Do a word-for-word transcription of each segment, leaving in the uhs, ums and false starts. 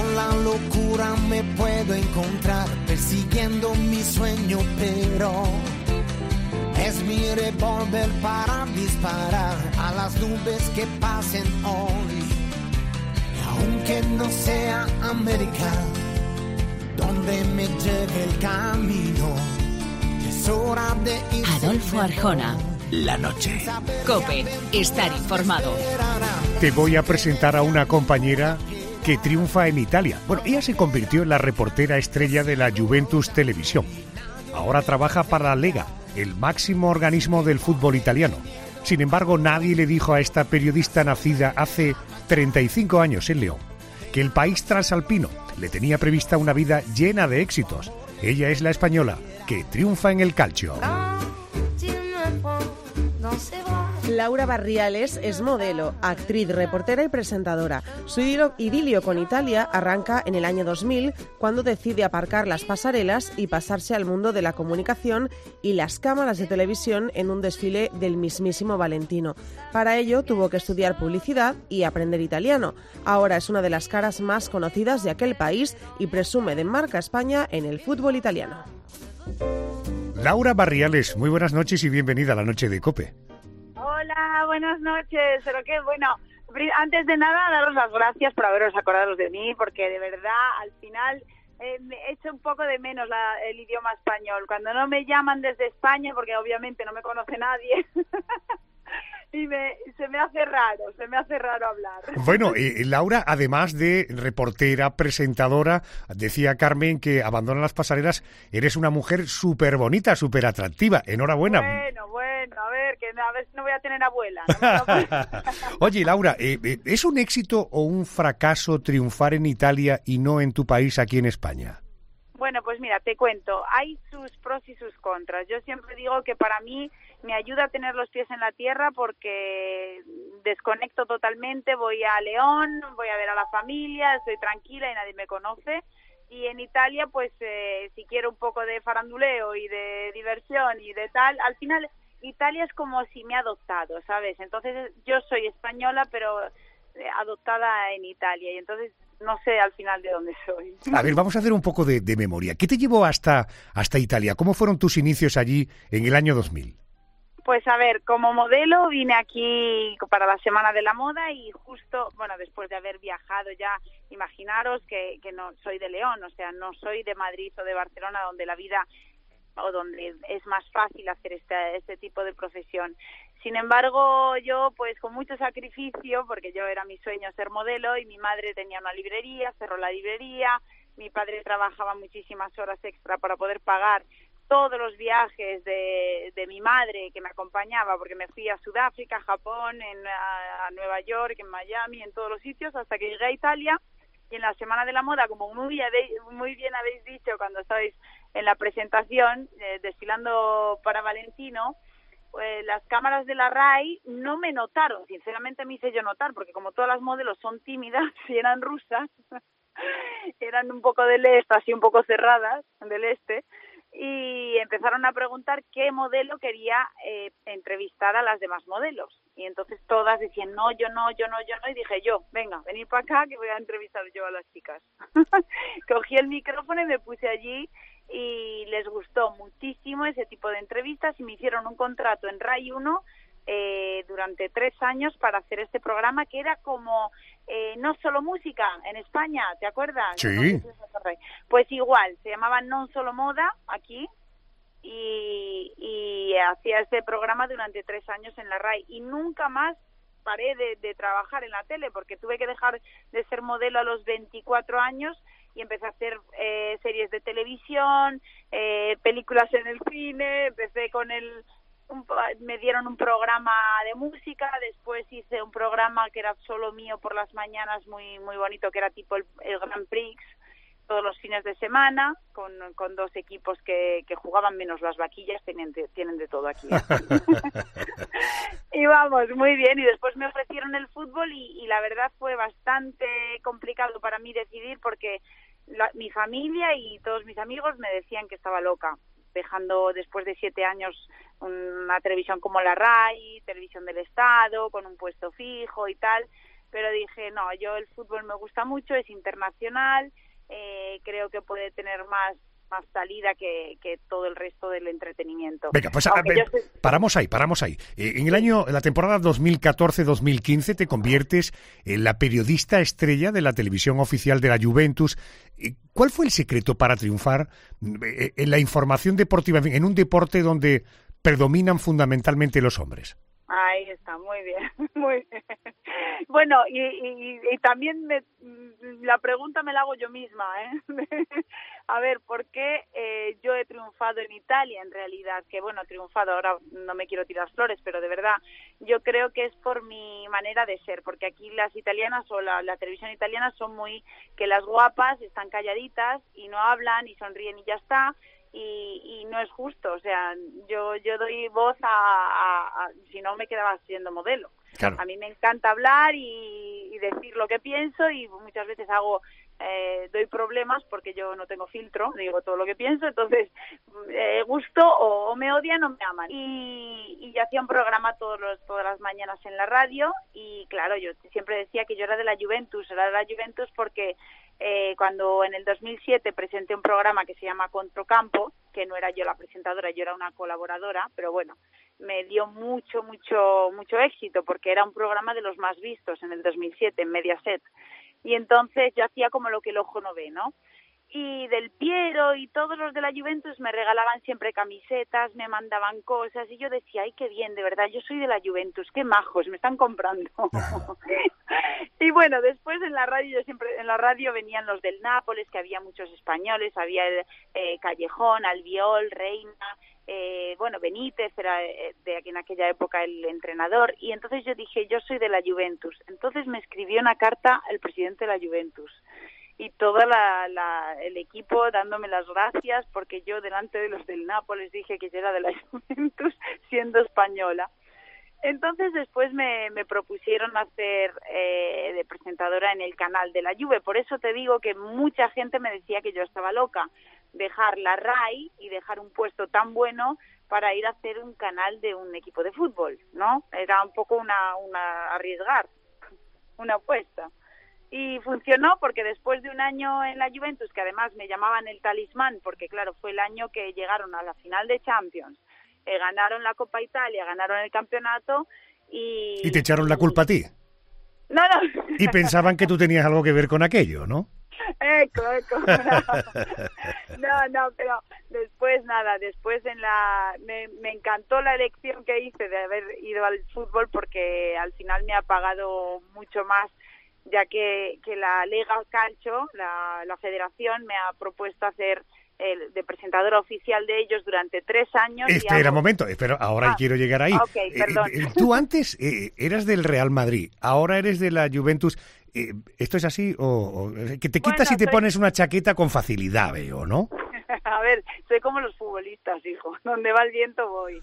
Con la locura me puedo encontrar persiguiendo mi sueño, pero es mi revólver para disparar a las nubes que pasen hoy. Y aunque no sea América donde me lleve el camino, es hora de ir. Adolfo Arjona. La noche. COPE. Estar informado. Te voy a presentar a una compañera que triunfa en Italia. Bueno, ella se convirtió en la reportera estrella de la Juventus Televisión. Ahora trabaja para la Lega, el máximo organismo del fútbol italiano. Sin embargo, nadie le dijo a esta periodista nacida hace treinta y cinco años en León que el país transalpino le tenía prevista una vida llena de éxitos. Ella es la española que triunfa en el calcio. Laura Barriales es modelo, actriz, reportera y presentadora. Su idilio con Italia arranca en el año dos mil, cuando decide aparcar las pasarelas y pasarse al mundo de la comunicación y las cámaras de televisión en un desfile del mismísimo Valentino. Para ello tuvo que estudiar publicidad y aprender italiano. Ahora es una de las caras más conocidas de aquel país y presume de marca España en el fútbol italiano. Laura Barriales, muy buenas noches y bienvenida a la noche de COPE. Hola, buenas noches. Pero que bueno, antes de nada, daros las gracias por haberos acordado de mí, porque de verdad, al final, eh, me echo un poco de menos la, el idioma español. Cuando no me llaman desde España, porque obviamente no me conoce nadie, y me, se me hace raro, se me hace raro hablar. Bueno, eh, Laura, además de reportera, presentadora, decía Carmen que abandona las pasarelas, eres una mujer súper bonita, súper atractiva. Enhorabuena. Bueno, bueno, a ver, que a ver si no voy a tener abuela. ¿No? Oye, Laura, eh, eh, ¿es un éxito o un fracaso triunfar en Italia y no en tu país, aquí en España? Bueno, pues mira, te cuento, hay sus pros y sus contras. Yo siempre digo que para mí me ayuda a tener los pies en la tierra porque desconecto totalmente, voy a León, voy a ver a la familia, estoy tranquila y nadie me conoce. Y en Italia, pues eh, si quiero un poco de faranduleo y de diversión y de tal, al final Italia es como si me ha adoptado, ¿sabes? Entonces yo soy española, pero adoptada en Italia, y entonces no sé al final de dónde soy. A ver, vamos a hacer un poco de, de memoria. ¿Qué te llevó hasta, hasta Italia? ¿Cómo fueron tus inicios allí en el año dos mil? Pues a ver, como modelo vine aquí para la Semana de la Moda y justo, bueno, después de haber viajado ya, imaginaros que, que no soy de León, o sea, no soy de Madrid o de Barcelona, donde la vida o donde es más fácil hacer este, este tipo de profesión. Sin embargo, yo pues con mucho sacrificio, porque yo era mi sueño ser modelo y mi madre tenía una librería, cerró la librería, mi padre trabajaba muchísimas horas extra para poder pagar todos los viajes de, de mi madre que me acompañaba, porque me fui a Sudáfrica, a Japón, en, a, a Nueva York, en Miami, en todos los sitios, hasta que llegué a Italia. Y en la Semana de la Moda, como muy, muy bien habéis dicho cuando estabais en la presentación, eh, desfilando para Valentino, eh, las cámaras de la RAI no me notaron, sinceramente me hice yo notar, porque como todas las modelos son tímidas y eran rusas, eran un poco del este, así un poco cerradas, del este, y empezaron a preguntar qué modelo quería eh, entrevistar a las demás modelos. Y entonces todas decían, no, yo no, yo no, yo no, y dije yo, venga, venid para acá que voy a entrevistar yo a las chicas. Cogí el micrófono y me puse allí y les gustó muchísimo ese tipo de entrevistas y me hicieron un contrato en RAI uno eh, durante tres años para hacer este programa que era como eh, No Solo Música en España, ¿te acuerdas? Sí. Pues igual, se llamaba Non Solo Moda aquí y, y hacía este programa durante tres años en la RAI y nunca más paré de, de trabajar en la tele porque tuve que dejar de ser modelo a los veinticuatro años y empecé a hacer eh, series de televisión, eh, películas en el cine, empecé con el... Un, me dieron un programa de música, después hice un programa que era solo mío por las mañanas, muy muy bonito, que era tipo el, el Grand Prix, todos los fines de semana, con, con dos equipos que, que jugaban menos las vaquillas, tienen de, tienen de todo aquí. Y vamos, muy bien, y después me ofrecieron el fútbol y, y la verdad fue bastante complicado para mí decidir porque la, mi familia y todos mis amigos me decían que estaba loca, dejando después de siete años una televisión como la RAI, televisión del Estado, con un puesto fijo y tal, pero dije, no, yo el fútbol me gusta mucho, es internacional, eh, creo que puede tener más más salida que, que todo el resto del entretenimiento. Venga, pues a, ver, sé... paramos ahí, paramos ahí. Eh, en el año, en la temporada dos mil catorce dos mil quince te conviertes en la periodista estrella de la televisión oficial de la Juventus. ¿Cuál fue el secreto para triunfar en la información deportiva, en un deporte donde predominan fundamentalmente los hombres? Ahí está, muy bien, muy bien. Bueno, y, y, y también me, la pregunta me la hago yo misma, ¿eh? A ver, ¿por qué eh, yo he triunfado en Italia en realidad? Que bueno, he triunfado, ahora no me quiero tirar flores, pero de verdad, yo creo que es por mi manera de ser, porque aquí las italianas o la, la televisión italiana son muy, que las guapas están calladitas y no hablan y sonríen y ya está. Y, y no es justo, o sea, yo yo doy voz a, a, a si no me quedaba siendo modelo. Claro. A mí me encanta hablar y, y decir lo que pienso y muchas veces hago eh, doy problemas porque yo no tengo filtro, digo todo lo que pienso, entonces eh, gusto o, o me odian o me aman. Y, y yo hacía un programa todos los, todas las mañanas en la radio y claro, yo siempre decía que yo era de la Juventus, era de la Juventus porque Eh, cuando en el dos mil siete presenté un programa que se llama Controcampo, que no era yo la presentadora, yo era una colaboradora, pero bueno, me dio mucho, mucho, mucho éxito porque era un programa de los más vistos en el dos mil siete en Mediaset. Y entonces yo hacía como lo que el ojo no ve, ¿no? Y Del Piero y todos los de la Juventus me regalaban siempre camisetas, me mandaban cosas y yo decía, ay, qué bien, de verdad, yo soy de la Juventus, qué majos, me están comprando. Y bueno, después en la radio, yo siempre en la radio venían los del Nápoles, que había muchos españoles, había el, eh, Callejón, Albiol, Reina, eh, bueno, Benítez era de aquí en aquella época el entrenador, y entonces yo dije, yo soy de la Juventus. Entonces me escribió una carta el presidente de la Juventus y todo la, la, el equipo dándome las gracias porque yo delante de los del Nápoles dije que yo era de la Juventus siendo española. Entonces después me, me propusieron hacer eh, de presentadora en el canal de la Juve. Por eso te digo que mucha gente me decía que yo estaba loca, dejar la RAI y dejar un puesto tan bueno para ir a hacer un canal de un equipo de fútbol, ¿no? Era un poco una, una arriesgar, una apuesta. Y funcionó porque después de un año en la Juventus, que además me llamaban el talismán, porque claro, fue el año que llegaron a la final de Champions, eh, ganaron la Copa Italia, ganaron el campeonato y... Y te echaron la culpa a ti. No, no. Y pensaban que tú tenías algo que ver con aquello, ¿no? Eco, eco. No, no, pero después nada, después en la... Me, me encantó la elección que hice de haber ido al fútbol porque al final me ha pagado mucho más, ya que, que la Lega Calcio, la, la federación, me ha propuesto hacer el, de presentadora oficial de ellos durante tres años. Espera un hago... momento, espera, ahora ah, quiero llegar ahí. Okay, perdón. Eh, eh, tú antes eh, eras del Real Madrid, ahora eres de la Juventus. Eh, ¿Esto es así? O, o que te quitas bueno, y te soy... pones una chaqueta con facilidad, veo, ¿no? A ver, soy como los futbolistas, hijo. Donde va el viento voy.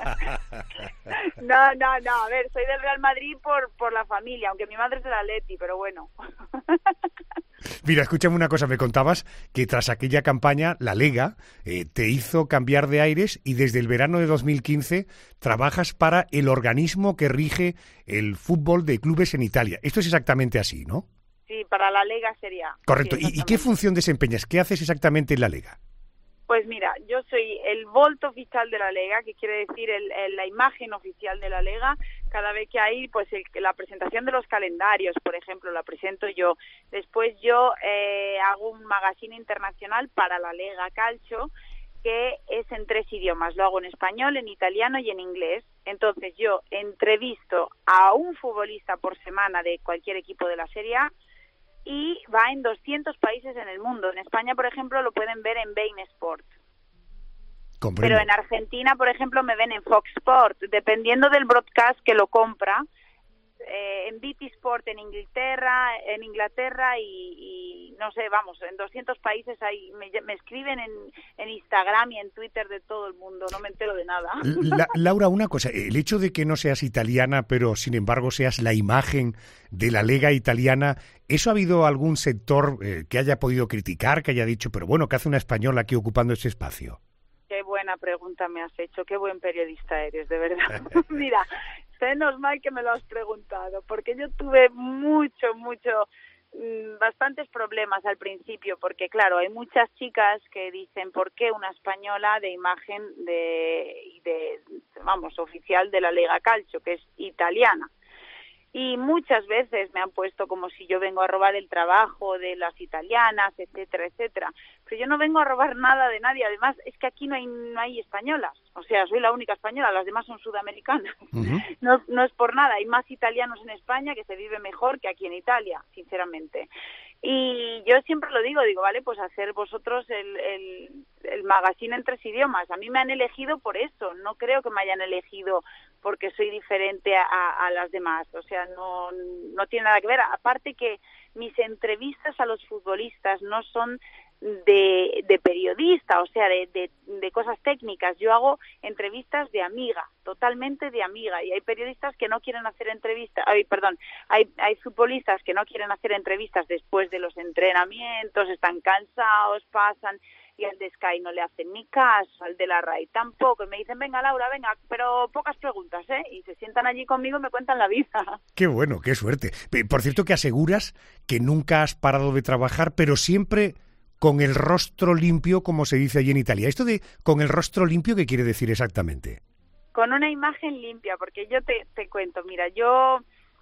No, no, no. A ver, soy del Real Madrid por por la familia, aunque mi madre es del Atleti, pero bueno. Mira, escúchame una cosa. Me contabas que tras aquella campaña, la Lega eh, te hizo cambiar de aires y desde el verano de dos mil quince trabajas para el organismo que rige el fútbol de clubes en Italia. Esto es exactamente así, ¿no? Sí, para la Lega sería. Correcto. Sí, ¿Y, ¿Y qué función desempeñas? ¿Qué haces exactamente en la Lega? Pues mira, yo soy el volto oficial de la Lega, que quiere decir el, el, la imagen oficial de la Lega. Cada vez que hay, pues el, la presentación de los calendarios, por ejemplo, la presento yo. Después yo eh, hago un magazine internacional para la Lega Calcio, que es en tres idiomas. Lo hago en español, en italiano y en inglés. Entonces yo entrevisto a un futbolista por semana de cualquier equipo de la Serie A, y va en doscientos países en el mundo. En España, por ejemplo, lo pueden ver en Bein Sport. Comprendo. Pero en Argentina, por ejemplo, me ven en Fox Sport, dependiendo del broadcast que lo compra. Eh, en B T Sport en Inglaterra, en Inglaterra y, y no sé, vamos, en doscientos países hay, me, me escriben en, en Instagram y en Twitter de todo el mundo, no me entero de nada. La, Laura, una cosa, el hecho de que no seas italiana, pero sin embargo seas la imagen de la Lega italiana, ¿eso ha habido algún sector eh, que haya podido criticar, que haya dicho, pero bueno, ¿qué hace una española aquí ocupando ese espacio? Qué buena pregunta me has hecho, qué buen periodista eres, de verdad. Mira, menos mal que me lo has preguntado, porque yo tuve mucho, mucho, mmm, bastantes problemas al principio, porque claro, hay muchas chicas que dicen, ¿por qué una española de imagen de, de vamos, oficial de la Lega Calcio, que es italiana? Y muchas veces me han puesto como si yo vengo a robar el trabajo de las italianas, etcétera, etcétera. Pero yo no vengo a robar nada de nadie. Además, es que aquí no hay, no hay españolas. O sea, soy la única española, las demás son sudamericanas. Uh-huh. No, no es por nada. Hay más italianos en España, que se vive mejor que aquí en Italia, sinceramente. Y yo siempre lo digo, digo, vale, pues hacer vosotros el, el, el magazine en tres idiomas. A mí me han elegido por eso. No creo que me hayan elegido porque soy diferente a, a las demás, o sea, no, no tiene nada que ver. Aparte que mis entrevistas a los futbolistas no son de, de periodista, o sea, de, de, de cosas técnicas. Yo hago entrevistas de amiga, totalmente de amiga, y hay periodistas que no quieren hacer entrevistas, ay, perdón, hay, hay futbolistas que no quieren hacer entrevistas después de los entrenamientos, están cansados, pasan, y al de Sky no le hacen ni caso, al de la RAI tampoco, y me dicen, venga Laura, venga, pero pocas preguntas, ¿eh? Y se sientan allí conmigo y me cuentan la vida. Qué bueno, qué suerte. Por cierto, que aseguras que nunca has parado de trabajar, pero siempre con el rostro limpio, como se dice allí en Italia. ¿Esto de con el rostro limpio qué quiere decir exactamente? Con una imagen limpia, porque yo te, te cuento, mira, yo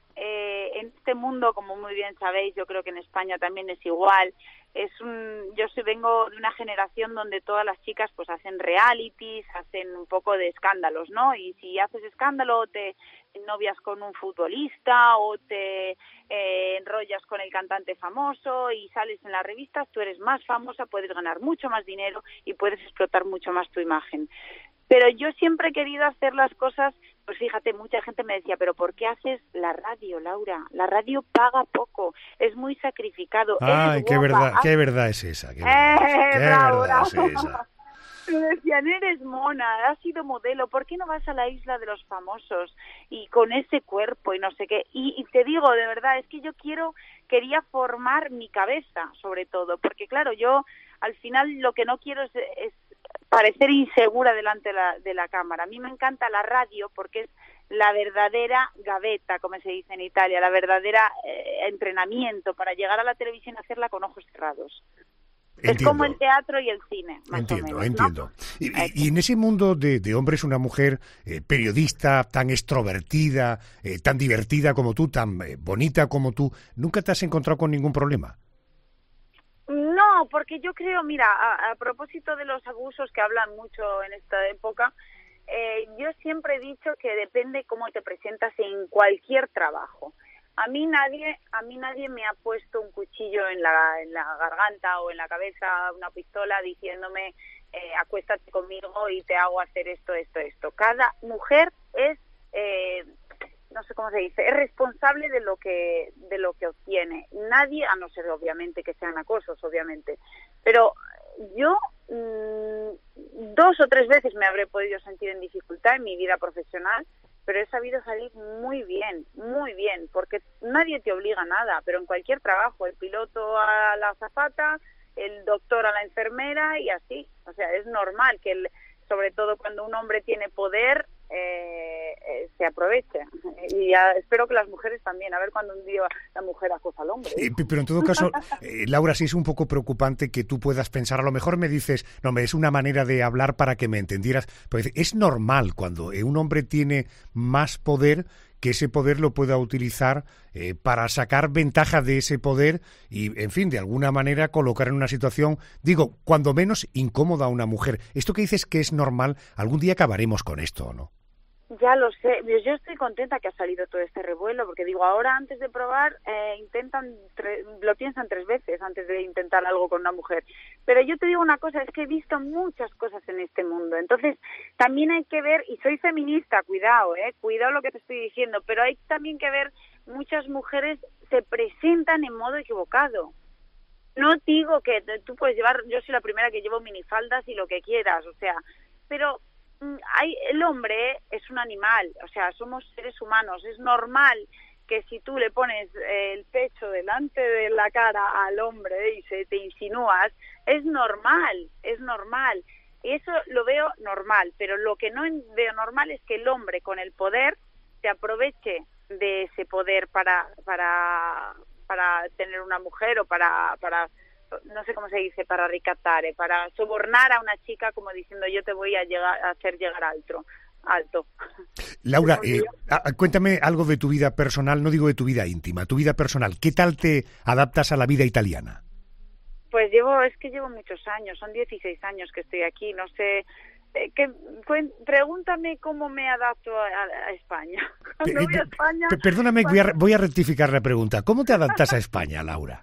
eh, en este mundo, como muy bien sabéis, yo creo que en España también es igual. Es un, yo soy, vengo de una generación donde todas las chicas pues hacen realities, hacen un poco de escándalos, ¿no? Y si haces escándalo, te novias con un futbolista o te eh, enrollas con el cantante famoso y sales en las revistas, tú eres más famosa, puedes ganar mucho más dinero y puedes explotar mucho más tu imagen. Pero yo siempre he querido hacer las cosas, pues fíjate, mucha gente me decía, pero ¿por qué haces la radio, Laura? La radio paga poco, es muy sacrificado. Ay, qué verdad, qué verdad es esa, qué verdad, eh, qué bravo, verdad bravo. es esa. Me decían, eres mona, has sido modelo, ¿por qué no vas a la isla de los famosos y con ese cuerpo y no sé qué? Y, y te digo, de verdad, es que yo quiero, quería formar mi cabeza, sobre todo, porque claro, yo al final lo que no quiero es, es parecer insegura delante de la, de la cámara. A mí me encanta la radio porque es la verdadera gaveta, como se dice en Italia, la verdadera eh, entrenamiento para llegar a la televisión y hacerla con ojos cerrados. Entiendo. Es como el teatro y el cine, más entiendo, o menos, entiendo. ¿no? Y, y en ese mundo de, de hombres, una mujer eh, periodista tan extrovertida, eh, tan divertida como tú, tan eh, bonita como tú, ¿nunca te has encontrado con ningún problema? No, porque yo creo, mira, a, a propósito de los abusos que hablan mucho en esta época, eh, yo siempre he dicho que depende cómo te presentas en cualquier trabajo. A mí nadie, a mí nadie me ha puesto un cuchillo en la, en la garganta o en la cabeza, una pistola diciéndome eh, acuéstate conmigo y te hago hacer esto, esto, esto. Cada mujer es, eh, no sé cómo se dice, es responsable de lo que, de lo que obtiene. Nadie, a no ser obviamente que sean acosos, obviamente, pero yo mmm, dos o tres veces me habré podido sentir en dificultad en mi vida profesional, pero he sabido salir muy bien, muy bien, porque nadie te obliga a nada, pero en cualquier trabajo, el piloto a la azafata, el doctor a la enfermera y así. O sea, es normal que, el, sobre todo cuando un hombre tiene poder, eh, eh, se aproveche. Y ya, espero que las mujeres también, a ver cuando un día la mujer acosa al hombre. Eh, pero en todo caso, eh, Laura, sí es un poco preocupante que tú puedas pensar, a lo mejor me dices, no, me es una manera de hablar para que me entendieras, pero es normal cuando un hombre tiene más poder, que ese poder lo pueda utilizar eh, para sacar ventaja de ese poder y, en fin, de alguna manera colocar en una situación, digo, cuando menos incómoda a una mujer. Esto que dices que es normal, algún día acabaremos con esto, ¿o no? Ya lo sé, yo estoy contenta que ha salido todo este revuelo, porque digo, ahora antes de probar, eh, intentan, tre- lo piensan tres veces antes de intentar algo con una mujer. Pero yo te digo una cosa, es que he visto muchas cosas en este mundo, entonces también hay que ver, y soy feminista, cuidado, eh, cuidado lo que te estoy diciendo, pero hay también que ver, muchas mujeres se presentan en modo equivocado. No digo que tú puedes llevar, yo soy la primera que llevo minifaldas y lo que quieras, o sea, pero hay, el hombre es un animal, o sea, somos seres humanos, es normal que si tú le pones el pecho delante de la cara al hombre y se te insinúas, es normal, es normal, y eso lo veo normal, pero lo que no veo normal es que el hombre con el poder se aproveche de ese poder para para para tener una mujer o para para no sé cómo se dice, para ricatare, para sobornar a una chica como diciendo yo te voy a llegar a hacer llegar alto. alto. Laura, eh, cuéntame algo de tu vida personal, no digo de tu vida íntima, tu vida personal. ¿Qué tal te adaptas a la vida italiana? Pues llevo, es que llevo muchos años, son dieciséis años que estoy aquí, no sé, eh, que, cuen, pregúntame cómo me adapto a, a España. Cuando voy a España... Perdóname, cuando... voy, a, voy a rectificar la pregunta. ¿Cómo te adaptas a España, Laura?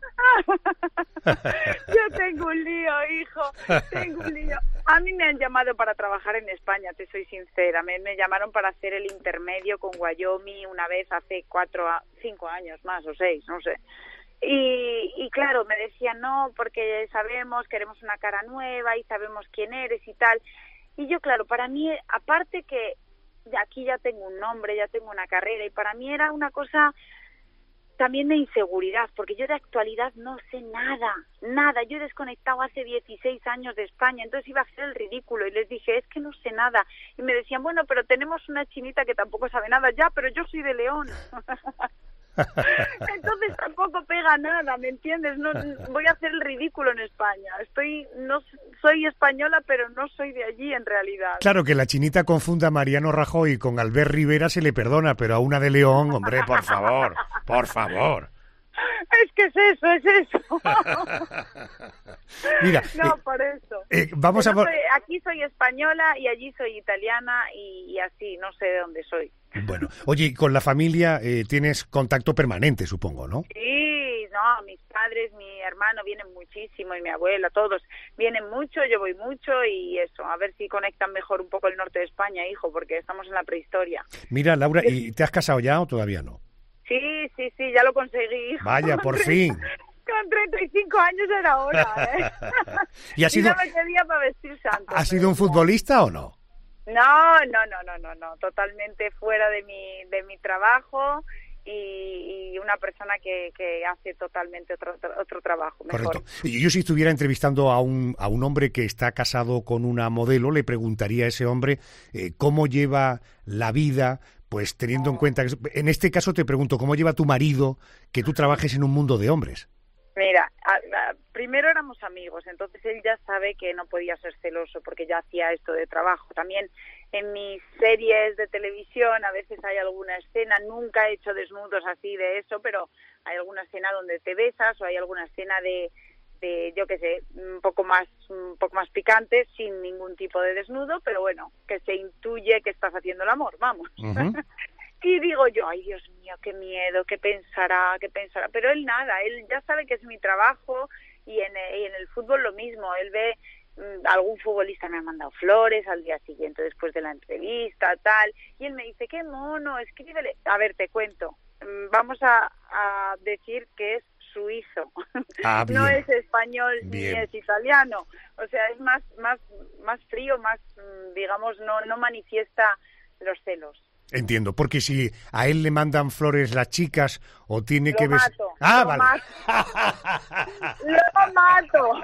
Yo tengo un lío, hijo, tengo un lío. A mí me han llamado para trabajar en España, te soy sincera. Me, me llamaron para hacer el intermedio con Wyoming una vez hace cuatro, cinco años más o seis, no sé. Y, y claro, me decían no, porque sabemos, queremos una cara nueva y sabemos quién eres y tal. Y yo, claro, para mí, aparte que aquí ya tengo un nombre, ya tengo una carrera, y para mí era una cosa también de inseguridad, porque yo de actualidad no sé nada, nada. Yo he desconectado hace dieciséis años de España, entonces iba a hacer el ridículo y les dije, es que no sé nada. Y me decían, bueno, pero tenemos una chinita que tampoco sabe nada. Ya, pero yo soy de León. Entonces tampoco pega nada, ¿me entiendes? No voy a hacer el ridículo en España. Estoy, no soy española, pero no soy de allí en realidad. Claro, que la chinita confunda a Mariano Rajoy con Albert Rivera se le perdona, pero a una de León, hombre, por favor, por favor. Es que es eso, es eso. Mira, no, eh, por eso. Eh, vamos no a... soy, aquí soy española y allí soy italiana y, y así, no sé de dónde soy. Bueno, oye, con la familia eh, tienes contacto permanente, supongo, ¿no? Sí, no, mis padres, mi hermano vienen muchísimo y mi abuela, todos vienen mucho, yo voy mucho y eso, a ver si conectan mejor un poco el norte de España, hijo, porque estamos en la prehistoria. Mira, Laura, ¿y te has casado ya o todavía no? Sí, sí, sí, ya lo conseguí. Hijo. Vaya, por fin. Con treinta y cinco años era hora, ¿eh? ¿Y ha sido, y no me quería para vestir santo. ¿Ha sido un futbolista o no? No, no, no, no, no, no, totalmente fuera de mi de mi trabajo y, y una persona que, que hace totalmente otro otro trabajo mejor. Correcto. Yo si estuviera entrevistando a un a un hombre que está casado con una modelo, le preguntaría a ese hombre eh, cómo lleva la vida, pues teniendo en cuenta que en este caso te pregunto cómo lleva tu marido que tú trabajes en un mundo de hombres. Mira, a, a, primero éramos amigos, entonces él ya sabe que no podía ser celoso porque ya hacía esto de trabajo. También en mis series de televisión a veces hay alguna escena, nunca he hecho desnudos así de eso, pero hay alguna escena donde te besas o hay alguna escena de, de yo qué sé, un poco más un poco más picante, sin ningún tipo de desnudo, pero bueno, que se intuye que estás haciendo el amor, vamos. Uh-huh. Y digo yo, ay Dios mío, qué miedo, qué pensará, qué pensará, pero él nada, él ya sabe que es mi trabajo y en, y en el fútbol lo mismo, él ve, mmm, algún futbolista me ha mandado flores al día siguiente después de la entrevista, tal, y él me dice, qué mono, escríbele, a ver, te cuento, vamos a, a decir que es suizo, ah, no es español bien. Ni es italiano, o sea, es más, más, más frío, más, digamos, no, no manifiesta los celos. Entiendo, porque si a él le mandan flores las chicas o tiene lo que ver... Mato, ah, lo vale. Mato. Lo mato.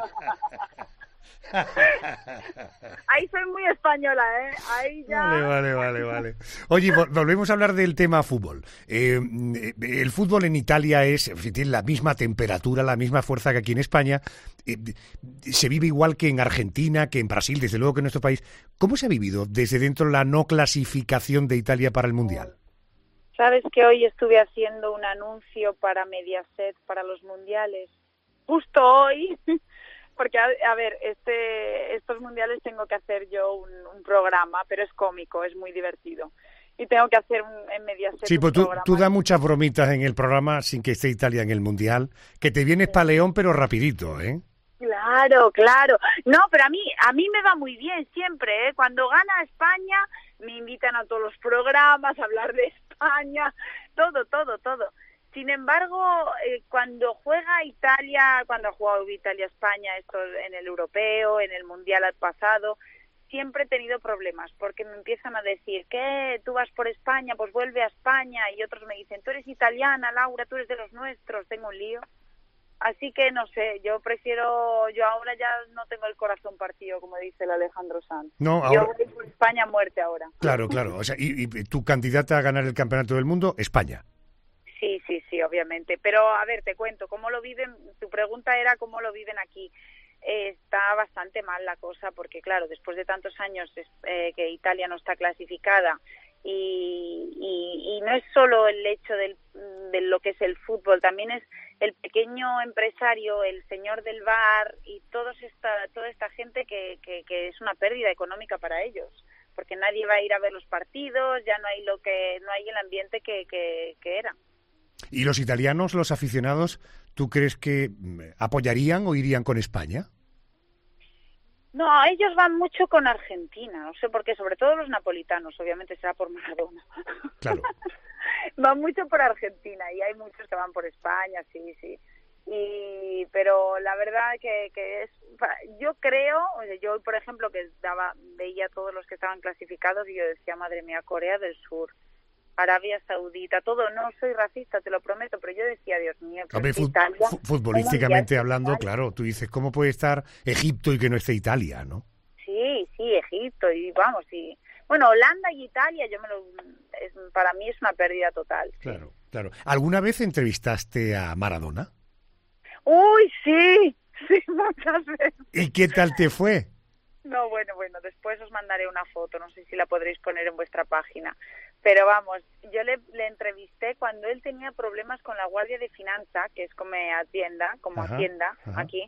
Ahí soy muy española, ¿eh? Ahí ya... Vale, vale, vale, vale. Oye, volvemos a hablar del tema fútbol. Eh, el fútbol en Italia es, tiene la misma temperatura, la misma fuerza que aquí en España. Eh, se vive igual que en Argentina, que en Brasil, desde luego que en nuestro país. ¿Cómo se ha vivido desde dentro la no clasificación de Italia para el Mundial? Sabes que hoy estuve haciendo un anuncio para Mediaset para los mundiales. Justo hoy... Porque, a, a ver, este, estos mundiales tengo que hacer yo un, un programa, pero es cómico, es muy divertido. Y tengo que hacer un, en Mediaset sí, un pues tú, programa. tú das muchas bromitas en el programa sin que esté Italia en el mundial, que te vienes sí. pa' León, pero rapidito, ¿eh? Claro, claro. No, pero a mí, a mí me va muy bien siempre, ¿eh? Cuando gana España, me invitan a todos los programas a hablar de España, todo, todo, todo. Sin embargo, eh, cuando juega Italia, cuando ha jugado Italia-España, esto en el europeo, en el mundial al pasado, siempre he tenido problemas, porque me empiezan a decir, ¿qué? ¿Tú vas por España? Pues vuelve a España. Y otros me dicen, tú eres italiana, Laura, tú eres de los nuestros, tengo un lío. Así que no sé, yo prefiero, yo ahora ya no tengo el corazón partido, como dice el Alejandro Sanz. No, ahora... Yo voy por España a muerte ahora. Claro, claro. O sea, y, y tu candidata a ganar el campeonato del mundo, España. Sí, sí, sí, obviamente. Pero a ver, te cuento, ¿cómo lo viven? Tu pregunta era cómo lo viven aquí. Eh, está bastante mal la cosa porque, claro, después de tantos años eh, que Italia no está clasificada y, y, y no es solo el hecho del, de lo que es el fútbol, también es el pequeño empresario, el señor del bar y todos esta, toda esta gente que, que, que es una pérdida económica para ellos, porque nadie va a ir a ver los partidos, ya no hay lo que no hay el ambiente que, que, que era. ¿Y los italianos, los aficionados, tú crees que apoyarían o irían con España? No, ellos van mucho con Argentina, no sé por qué, sobre todo los napolitanos, obviamente será por Maradona. Claro. Van mucho por Argentina y hay muchos que van por España, sí, sí. Y pero la verdad que, que es, yo creo, yo por ejemplo que daba veía a todos los que estaban clasificados y yo decía, madre mía, Corea del Sur, Arabia Saudita, todo, no soy racista, te lo prometo, pero yo decía, Dios mío, Hombre, fut, Italia, futbolísticamente hablando, Italia. Claro, tú dices, ¿cómo puede estar Egipto y que no esté Italia, no? Sí, sí, Egipto, y vamos, y bueno, Holanda y Italia, yo me lo, es, para mí es una pérdida total. Claro, sí. Claro. ¿Alguna vez entrevistaste a Maradona? Uy, sí, sí, muchas veces. ¿Y qué tal te fue? No, bueno, bueno, después os mandaré una foto, no sé si la podréis poner en vuestra página. Pero vamos, yo le, le entrevisté cuando él tenía problemas con la Guardia de Finanza, que es como Hacienda, como ajá, Hacienda ajá. aquí,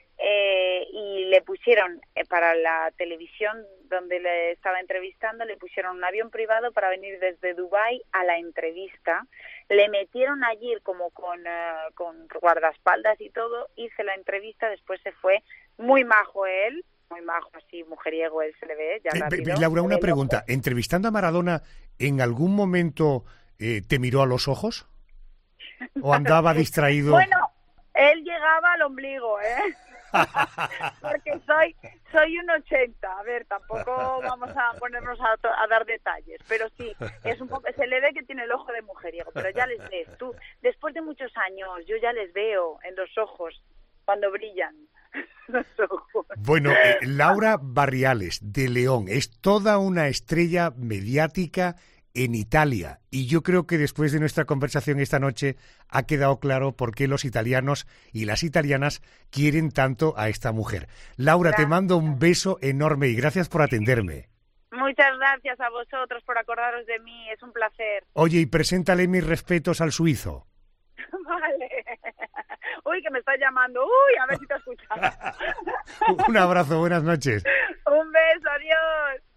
eh, y le pusieron eh, para la televisión donde le estaba entrevistando, le pusieron un avión privado para venir desde Dubái a la entrevista. Le metieron allí como con, uh, con guardaespaldas y todo, hice la entrevista, después se fue, muy majo él, muy majo, así mujeriego él se le ve, ya eh, rápido. Laura, una pregunta, ¿entrevistando a Maradona en algún momento eh, te miró a los ojos? ¿O andaba distraído? Bueno, él llegaba al ombligo, ¿eh? Porque soy soy un ochenta, a ver, tampoco vamos a ponernos a, a dar detalles, pero sí, es un poco, se le ve que tiene el ojo de mujeriego, pero ya les ves, tú, después de muchos años, yo ya les veo en los ojos, cuando brillan los ojos. Bueno, eh, Laura Barriales, de León, es toda una estrella mediática en Italia, y yo creo que después de nuestra conversación esta noche ha quedado claro por qué los italianos y las italianas quieren tanto a esta mujer. Laura, gracias. Te mando un beso enorme y gracias por atenderme. Muchas gracias a vosotros por acordaros de mí, es un placer. Oye, y preséntale mis respetos al suizo. Vale. Uy, que me está llamando. Uy, a ver si te escuchas. Un abrazo, buenas noches. Un beso, adiós.